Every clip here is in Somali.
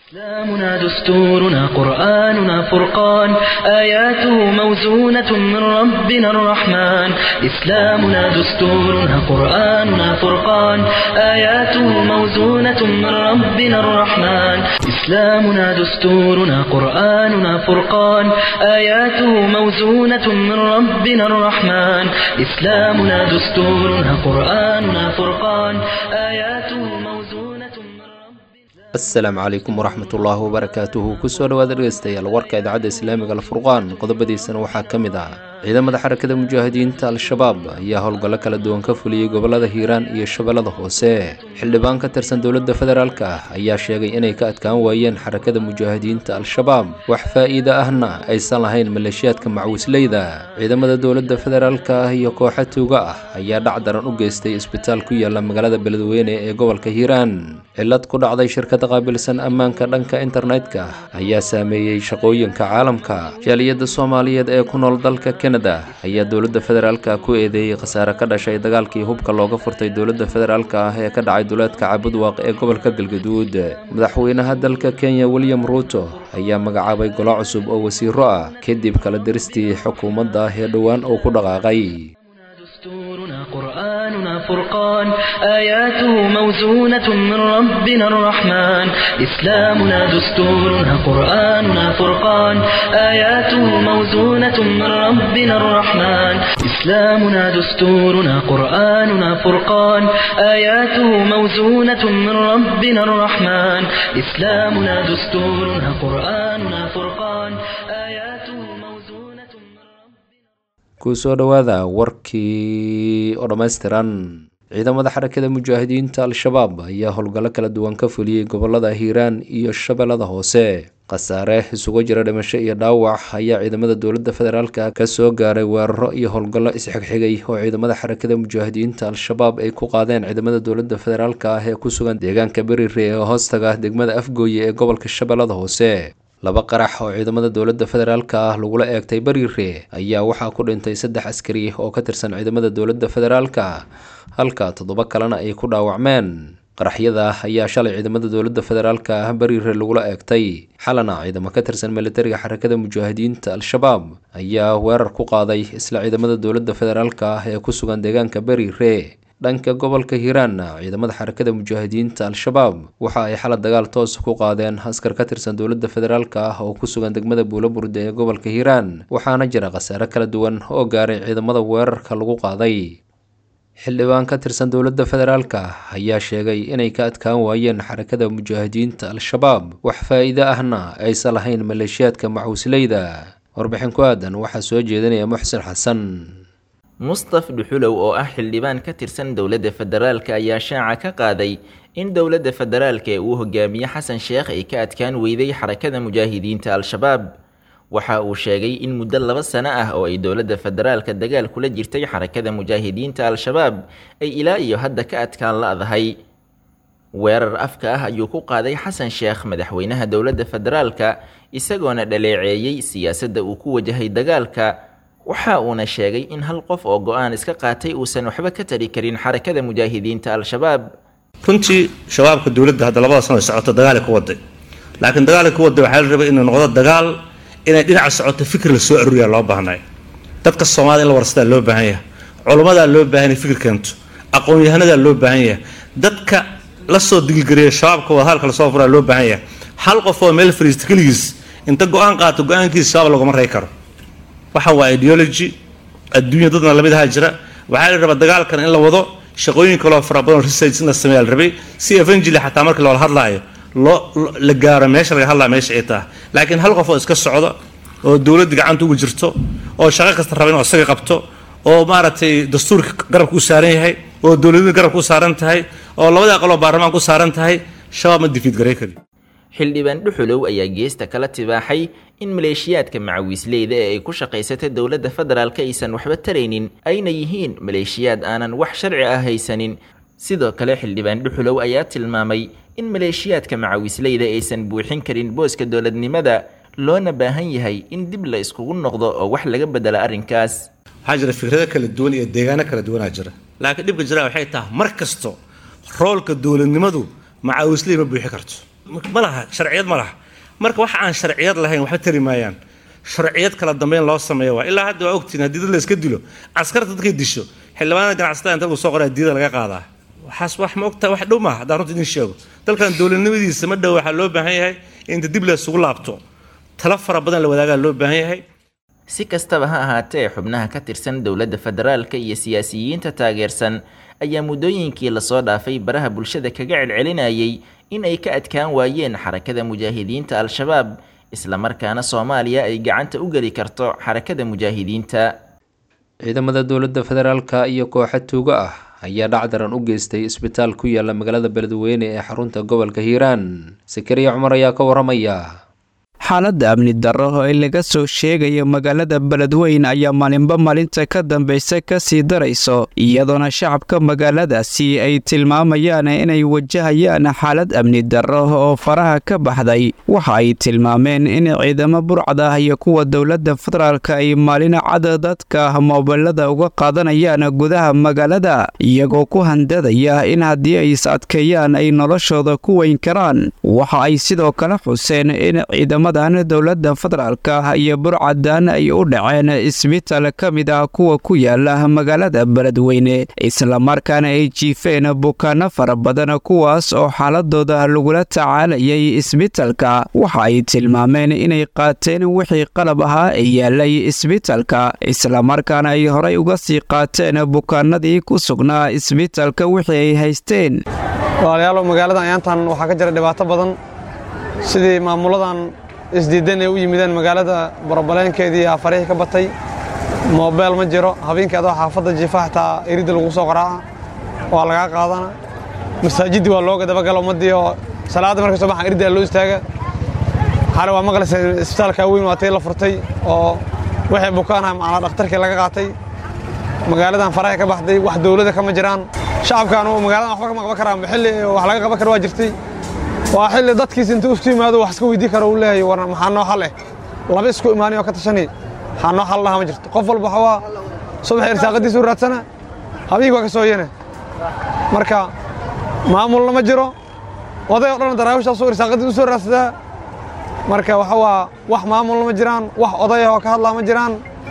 إسلامنا دستورنا قرآننا فرقان آياته موزونة من ربنا الرحمن إسلامنا دستورنا قرآننا فرقان آياته موزونة من ربنا الرحمن إسلامنا دستورنا قرآننا فرقان آياته موزونة من ربنا الرحمن إسلامنا دستورنا قرآننا فرقان آياته موزونة من ربنا asalaamu calaykum waraxmatullaahi wabarakaatuhu kusoo dhawaada dhegeystayaal warka idaacadda islaamiga alfurqaan qodobadiisana waxaa ka mid ah ciidamada xarakada mujaahidiinta al-shabaab ayaa howlgallo kala duwan ka fuliyey gobolada hiiraan iyo shabeellada hoose xildhibaan ka tirsan dowladda federaalk ayaa sheegay inay ka adkaan waayeen xarakada mujaahidiinta al-shabaab wax faa'iido ahna aysan lahayn maleeshiyaadka macwisleyda ciidamada dowladda federaalk iyo kooxa tuuga ah ayaa dhac daran u geystay isbitaal ku yaala magaalada beledweyne ee gobolka hiiraan cillad ku dhacday shirkada qaabilsan ammaanka dhanka internetka ayaa saameeyey shaqooyinka caalamka jaaliyadda soomaaliyeed ee ku nool dalka kanada ayaa dowladda federaalk ku eedeeyey khasaare ka dhashay dagaalkii hubka looga furtay dowladda federaalk ee ka dhacay duleedka cabudwaaq ee gobolka galgaduud madaxweynaha dalka kenya william ruuto ayaa magacaabay golo cusub oo wasiiro ah kadib kala diristii xukuumadda ee dhowaan uu ku dhaqaaqay دستورنا قرآننا فرقان آياته موزونة من ربنا الرحمن إسلامنا دستورنا قرآننا فرقان آياته موزونة من ربنا الرحمن إسلامنا دستورنا قرآننا فرقان آياته موزونة من ربنا الرحمن إسلامنا دستورنا قرآننا فرقان آياته موزونة من ربنا kusoo dhawaada warkii oo dhammaystiran ciidamada xarakada mujaahidiinta al-shabaab ayaa howlgallo kala duwan ka fuliyey gobolada hiiraan iyo shabeellada hoose khasaare isugu jira dhimasho iyo dhaawac ayaa ciidamada dowladda federaalk ka soo gaaray weeraro iyo howlgallo isxigxigay oo ciidamada xarakada mujaahidiinta al-shabaab ay ku qaadeen ciidamada dowladda federaalk ee ku sugan deegaanka berire ee hoostaga degmada afgooye ee gobolka shabeellada hoose laba qarax oo ciidamada dowladda federaalk lagula eegtay berire ayaa waxaa ku dhintay 3 askari oo ka tirsan ciidamada dowladda federaalk halka 7 kalena ay ku dhaawacmeen qaraxyada ayaa shalay ciidamada dowladda federaalk berire lagula eegtay xalana ciidamo ka tirsan militariga xarakada mujaahidiinta al-shabaab ayaa weerar ku qaaday isla ciidamada dowladda federaalk ee ku sugan deegaanka berire dhanka gobolka hiiraan ciidamada xarakada mujaahidiinta al-shabaab waxa ay xalad dagaal toos ku qaadeen askar ka tirsan dowladda federaalk oo ku sugan degmada buulaburde ee gobolka hiiraan waxaana jira khasaare kala duwan oo gaaray ciidamada weerarka lagu qaaday xildhibaan ka tirsan dowladda federaalk ayaa sheegay inay ka adkaan waayeen xarakada mujaahidiinta al-shabaab wax faa'iido ahna aysan lahayn maleeshiyaadka macwisleyda warbixin ku aadan waxaa soo jeedinaya muxsin xasan mustaf dhuxulow oo ah xildhibaan ka tirsan dowladda federaalka ayaa shaaca ka qaaday in dowladda federaalka ee uu hogaamiye xasan sheekh ay ka adkaan weyday xarakada mujaahidiinta al-shabaab waxa uu sheegay in muddo 2 sano ah oo ay dowladda federaalka dagaal kula jirtay xarakada mujaahidiinta al-shabaab ay ilaa iyo hadda ka adkaan la'dahay weerar afka ah ayuu ku qaaday xasan sheekh madaxweynaha dowladda federaalka isagoona dhaleeceeyey siyaasadda uu ku wajahay dagaalka waxa uuna sheegay in hal qof oo go'aan iska qaatay uusan waxba ka tari karin xarakada mujaahidiinta al-shabaab runtii shabaabka dowladda hadda 2 sano socoto dagaal ku waday laakiin dagaal ku waday waxa la rabay inuu noqdo dagaal inay dhinaca socoto fikir la soo aruuriyo loo baahnay dadka Soomaaliya in la warsada loo baahan yahay culimada loo baahan yahay fikirkantu aqoon-yahanada loo baahan yahay dadka la soo dilgariyo shabaabka waa halka la soo furaa loo baahan yahay hal qof oo meel fariisto kaligiis inta go'aan qaato go'aankiisa shabaab lagu maray karo waxa waa ideology adduunyada dadna lamid ah jira waxa la rabaa dagaalkan in la wado shaqooyin kale oo fara badan research in la sameeyo la rabay si eventually xataa marka la hadlaayo la gaaro meesha laga hadlaa meesha ay tahay laakiin hal qof oo iska socdo oo dawladda gacanta ugu jirto oo shaqo kasta raba inuu isaga qabto oo maaragtay dastuurka garabka u saaran yahay oo dawladda garabka u saaran tahay oo labada aqal oo baarlamaanka u saaran tahay shabaab ma difiid garay kari xildhibaan dhuxulow ayaa geesta kala tibaaxay in maleeshiyaadka macawiisleyda ee ay ku shaqaysatay dowladda federaalka aysan waxba taraynin ayna yihiin maleeshiyaad aanan wax sharci ah haysanin sidoo kale xildhibaan dhuxulow ayaa tilmaamay in maleeshiyaadka macawiisleyda aysan buuxin karin booska dowladnimada loona baahan yahay in dib la iskugu noqdo oo wax laga bedelo arrinkaas waxaa jira fikrado kala duwan iyo deegaano kala duwanaa jira laakiin dhibka jira waxay tahay mar kasto roolka dowladnimadu macawiisley ma buuxi karto ma laha sharciyad ma laha marka wax aan sharciyad lahayn waxba tari maayaan sharciyad kala dambeyn loo sameeyo waa ilaa hadda waa ogtiin haddii dad la iska dilo askarta dadkay disho xildhibaanada ganacsatada inta lagu soo qoraa diida laga qaadaa waxaas wax ma ogtahay wax dhow maaha haddaan runta idin sheego dalkan dowladnimadiisa ma dhow waxaa loo baahan yahay inta dib la isugu laabto tala fara badan la wadaagaa loo baahan yahay si kastaba ha ahaatee xubnaha ka tirsan dowladda federaalka iyo siyaasiyiinta taageersan ayaa muddooyinkii lasoo dhaafay baraha bulshada kaga celcelinayay in ay ka adkaan waayeen xarakada mujaahidiinta al-shabaab isla markaana Soomaaliya ay gacanta u gali karto xarakada mujaahidiinta. ciidamada dowladda federaalka iyo kooxo tuugo ah ayaa dhacdaran u geystay isbitaal ku yaala magaalada Beledweyne ee xarunta gobolka Hiiraan. Sakariya Cumar ayaa ka waramaya. xaaladda amni darro oo laga soo sheegayo magaalada Beledweyne ayaa maalinta ka dambaysa ka sii darayso iyadoona shacabka magaaladaasi ay tilmaamayaan inay wajahayaan xaalad amni darro oo faraha ka baxday waxa ay tilmaameen in ciidamo burcada iyo kuwa dowladda federaalka ay maalin cad dadka moobilada uga qaadanayaan gudaha magaalada iyagoo ku handadaya in haddii ay is adkeeyaan ay noloshooda ku weyn karaan waxa ay sidoo kale xuseen in ciidamada dowladda federaalka iyo burcadan ay u dhaceen isbitaal ka mid ah kuwa ku yaala magaalada Beledweyne isla markaana ay jiifeen bukaano fara badan kuwaas oo xaaladooda lagula tacaalayay isbitaalka waxa ay tilmaameen inay qaateen wixii qalab ahaa ee yaalay isbitaalka isla markaana ay horay uga sii qaateen bukaanadii ku sugnaa isbitaalka wixii ay haysteen. walaalayaal magaalada ayaantan waxaa ka jira dhibaato badan sidii maamuladan isdiidan ay u yimideen magaalada barabaleenkeedii afarihii ka batay moobeel ma jiro habeenkeeda xaafadda jiifa xitaa irida lagu soo qaraaca waa laga qaadana masaajidii waa looga dabagalo ummadii oo salaada markay soo baxaan irida loo istaaga xalay waa maqlaysa isbitaalka weyn waa tii la furtay oo wixii bukaanaha macna dhakhtarkii laga qaatay magaaladan faraha ka baxday wax dawladda kama jiraan shacabkan oo magaaladan waxba kama qaban karaan xilli wax laga qaban karo waa jirtay waa xilli dadkiis inta u timaado wax iska weydii karo uu leeyahay war maxaa noo xal laba isku imaaniyo ka tashanay waxaa noo xal laha ma jirto qof walba waa subax irsaaqadiisu raadsana habeenkii waa ka soo yeena marka maamul lama jiro oday oo dhan daraawisha soo irsaaqadiisu soo raadsada marka waa wax maamul lama jiraan wax oday oo ka hadla ma jiraan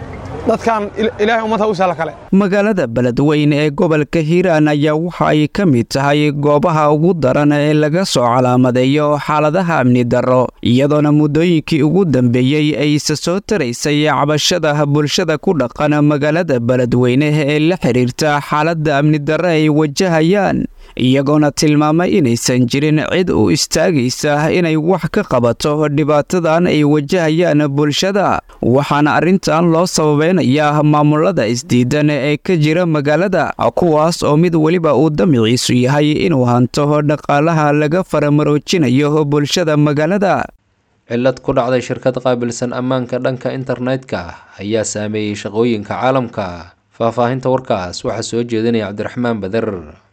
dadkan ilaahay ummadda u sala kale. magaalada Beledweyne ee gobolka Hiiraan ayaa waxa ay ka mid tahay goobaha ugu daran ee laga soo calaamadeeyo xaaladaha amni darro iyadoona muddooyinkii ugu dambeeyay ay soo taraysay cabashada bulshada ku dhaqan magaalada Beledweyne ee la xiriirta xaaladda amni darro ay wajahayaan iyagoona tilmaamay inaysan jirin cid u istaagaysa inay wax ka qabato dhibaatadan ay wajahayaan bulshada waxaana arrintan loo sababeynayaa maamulada isdiidan ee ka jira magaalada kuwaas oo mid waliba uu damiciisu yahay inuu hanto dhaqaalaha laga faramaroojinayo bulshada magaalada. cilad ku dhacday shirkad qaabilsan ammaanka dhanka internetka ayaa saameeyay shaqooyinka caalamka. faahfaahinta warkaas waxaa soo jeedinaya Cabdiraxmaan Badar.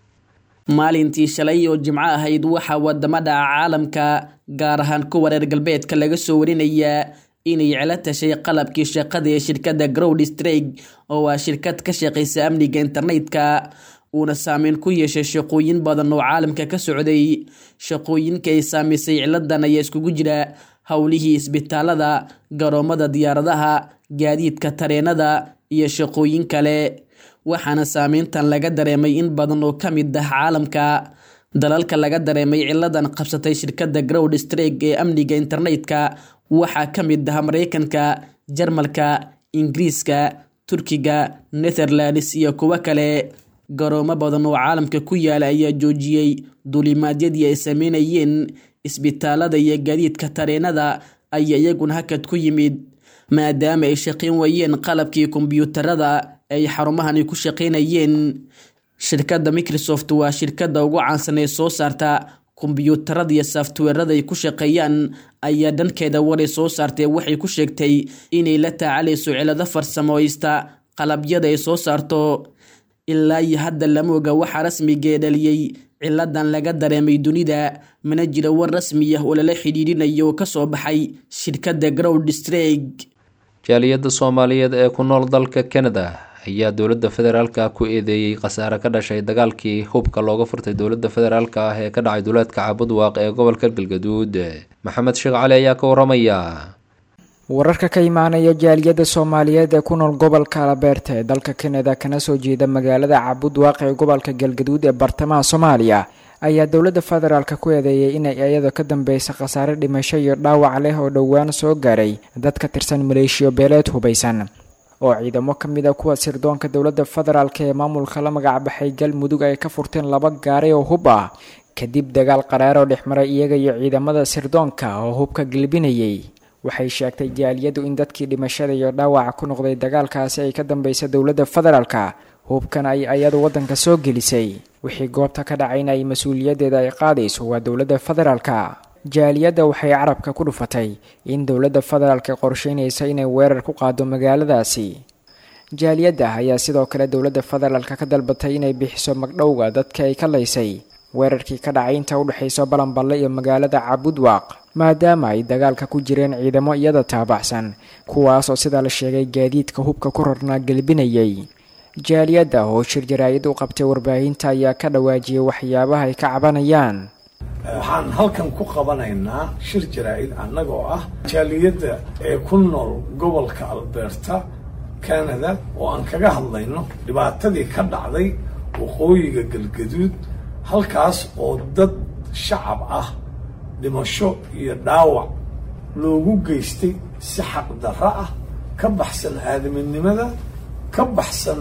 maalintii shalay oo jimco ahayd waxaa wadamada caalamka gaar ahaan kuwa reer galbeedka laga soo warinayaa inay cila tashay qalabkii shaqada ee shirkadda CrowdStrike oo waa shirkad ka shaqeysa amniga internetka uuna saameyn ku yeeshay shaqooyin badan oo caalamka ka socday. shaqooyinka ay saamaysay ciladan ayaa iskugu jira howlihii isbitaalada, garoomada diyaaradaha, gaadiidka tareenada iyo shaqooyin kale waxaana saameyntan laga dareemay in badan oo ka mid ah caalamka. dalalka laga dareemay ciladan qabsatay shirkadda CrowdStrike ee amniga internetka waxaa ka mid ah Mareykanka, Jarmalka, Ingiriiska, Turkiga, Netherlands iyo kuwa kale. garoomo badan oo caalamka ku yaala ayaa joojiyay duulimaadyadii ay sameynayeen. isbitaalada iyo gaadiidka tareenada ayaa iyaguna hakad ku yimid maadaama ay shaqeyn waayeen qalabkii kombiyuutarada ay xarumahani ku shaqeynayeen. shirkadda Microsoft waa shirkadda ugu caansan ee soo saarta kombiyuutarada iyo software-rada ay ku shaqeeyaan ayaa dhankeeda waray soo saartay waxay ku sheegtay inay la tacaalayso cilado farsamooyista qalabyada ay soo saarto. ilaa iyo hadda lama oga waxa rasmiga ee dhaliyay ciladan laga dareemay dunida mana jiro war rasmi ah oo lala xidhiidhinayo ka soo baxay shirkadda CrowdStrike. jaaliyadda Soomaaliyeed ee ku nool dalka Canada ayaa dowladda federaalka ku eedeeyey khasaare ka dhashay dagaalkii hubka looga furtay dowladda federaalka ah ee ka dhacay duleedka Cabudwaaq ee gobolka Galgaduud. Maxamed Sheekh Cali ayaa ka waramaya. wararka ka imaanaya jaaliyada Soomaaliyeed ee ku nool gobolka Alberta ee dalka Canada kana soo jeeda magaalada Cabudwaaq ee gobolka Galgaduud ee bartamaha Soomaaliya ayaa dowladda federaalka ku eedeeyay inay iyada ka dambeysay khasaare dhimasho iyo dhaawac leh oo dhowaan soo gaaray dad ka tirsan maleeshiyo beeleed hubaysan oo ciidamo ka mid ah kuwa sirdoonka dowladda federaalka ee maamulka la magac baxay Galmudug ay ka furteen 2 gaari oo hub ah kadib dagaal qaraar oo dhexmaray iyaga iyo ciidamada sirdoonka oo hubka galbinayay. waxay sheegtay jaaliyadu in dadkii dhimashada iyo dhaawaca ku noqday dagaalkaasi ay ka dambeysay dowladda federaalka hubkan ay ayadu wadanka soo gelisay wixii goobta ka dhacayna ay mas'uuliyadeeda ay qaadayso waa dowladda federaalka. jaaliyada waxay carabka ku dhufatay in dowladda federaalka qorsheynaysa inay weerar ku qaado magaaladaasi. jaaliyada ayaa sidoo kale dowladda federaalka ka dalbatay inay bixiso magdhowga dadka ay ka laysay weerarkii ka dhacay inta u dhaxayso Balanballe iyo magaalada Cabudwaaq maadaama ay dagaalka ku jireen ciidamo iyada taabacsan kuwaas oo sida la sheegay gaadiidka hubka ku rarnaa galbinayay. jaaliyada oo shir jaraa'id u qabtay warbaahinta ayaa ka dhawaajiyay waxyaabaha ay ka cabanayaan. waxaan halkan ku qabanaynaa shir jaraa'id annagoo ah jaaliyada ee ku nool gobolka Alberta Canada oo aan kaga hadlayno dhibaatadii ka dhacday waqooyiga Galgaduud halkaas oo dad shacab ah dhimasho iyo dhaawac loogu geystay si xaq darro ah ka baxsan aadaminimada ka baxsan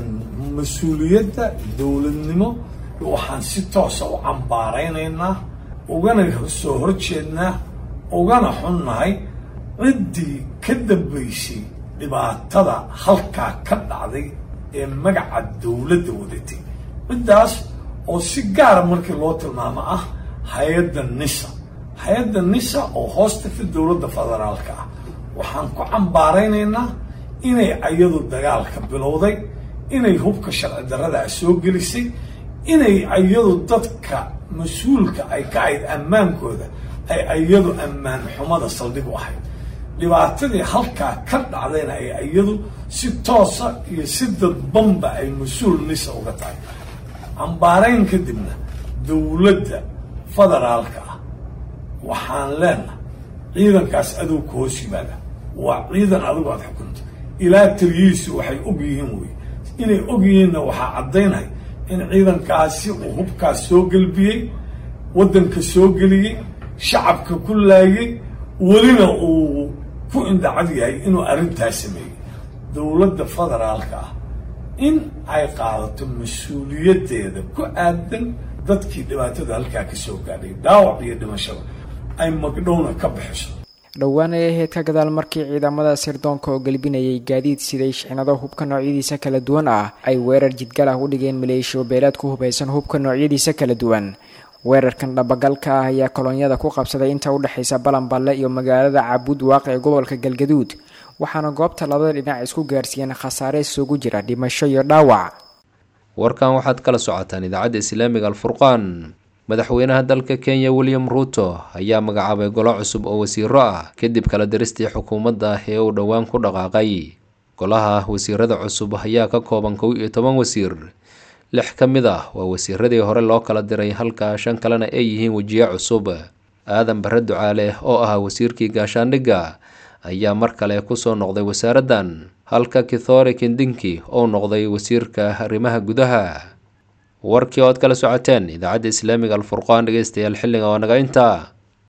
mas'uuliyadda dowladnimo. waxaan si toos ah u cambaaraynaynaa ugana soo horjeednaa ugana xunnahay ciddii ka dambaysay dhibaatada halkaa ka dhacday ee magaca dowladda wadatay ciddaas oo si gaara markii loo tilmaamo ah hay-adda nisa oo hoostagta dowladda federaalka ah. waxaan ku cambaaraynaynaa inay ayadu dagaalka bilowday inay hubka sharci darrada soo gelisay inay ayadu dadka mas-uulka ay ka ahayd ammaankooda ay ayadu ammaan xumada saldhig u ahayd dhibaatadii halkaa ka dhacdayna ay ayadu si toosa iyo si dadbanba ay mas-uul nisa uga tahay. cambaarayn kadibna dowladda federaalka ah waxaan leenahay ciidankaas adigu ka hoos yimaada waa ciidan adigu aad xukunto ilaa taliyihiisu waxay og yihiin wey inay og yihiinna waxaa caddaynaya in ciidankaasi uu hubkaas soo gelbiyey waddanka soo geliyey shacabka ku laayay welina uu ku indhacad yahay inuu arrintaas sameeyey. dowladda federaalka ah in ay qaadato mas-uuliyaddeeda ku aadan dadkii dhibaatada halkaa ka soo gaadhay dhaawac iyo dhimashada ay magdhowna ka bixiso. dhowaan ay ahayd ka gadaal markii ciidamada sirdoonka oo galbinayay gaadiid siday shixnado hubka noocyadiisa kala duwan ah ay weerar jidgal ah u dhigeen maleeshiyo beeleed ku hubaysan hubka noocyadiisa kala duwan. weerarkan dhabagalka ah ayaa kolonyada ku qabsaday inta u dhaxaysa Balanballe iyo magaalada Cabudwaaq ee gobolka Galgaduud waxaana goobta labada dhinac isku gaarsiiyeen khasaare isugu jira dhimasho iyo dhaawac. warkan waxaad kala socotaan idaacadda Islaamiga Al-Furqaan. madaxweynaha dalka Kenya William Ruto ayaa magacaabay golo cusub oo wasiiro ah kadib kala diristii xukuumadda ee uu dhowaan ku dhaqaaqay. golaha wasiirada cusub ayaa ka kooban 11 wasiir 6 ka mid ah waa wasiiradii hore loo kala diray halka 5 kalena ay yihiin wajiye cusub. aadan barre ducaale oo ah wasiirkii gaashaandhigga ayaa mar kale ku soo noqday wasaaraddan halka Kithure Kindiki oo noqday wasiirka arrimaha gudaha. warkii oo aad kala socoteen idaacadda Islaamiga Al-Furqaan dhageystayaal xilliga waa naga intaa.